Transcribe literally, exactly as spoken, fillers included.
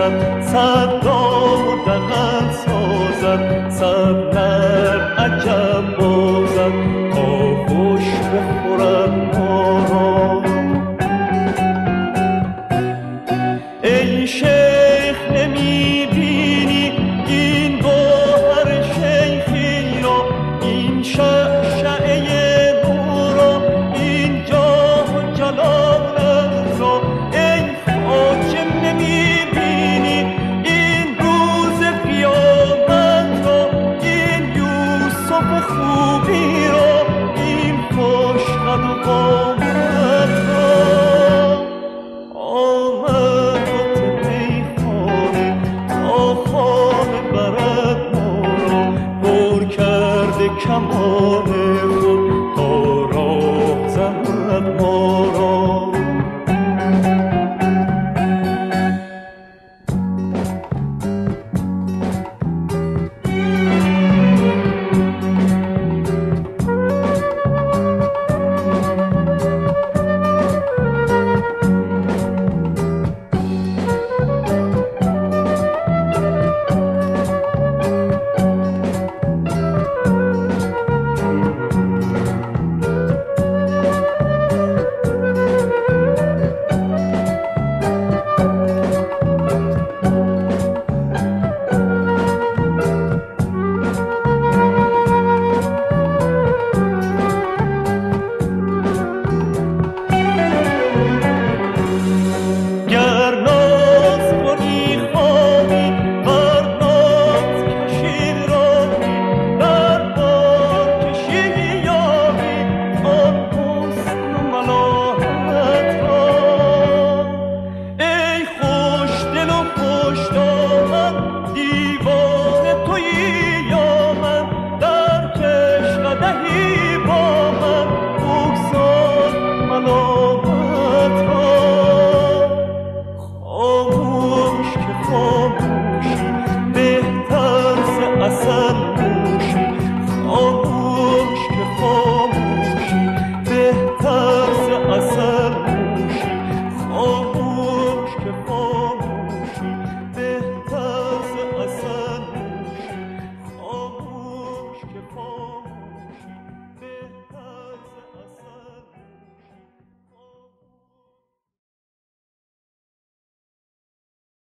سازد، صد دام و دغل سازد، صد نر عجب بازد تا خوش بخورد ما را. ای شیخ نمی بینی این گوهر شیخی را، این شعشعه نور را، این جاه و جلالت را. ای خواجه نمی بینی این روز قیامت را، این یوسف خوبی را، این خوش قد و قامت را. آمد وقت میخانه تا خانه برد ما را، پر کرده کمان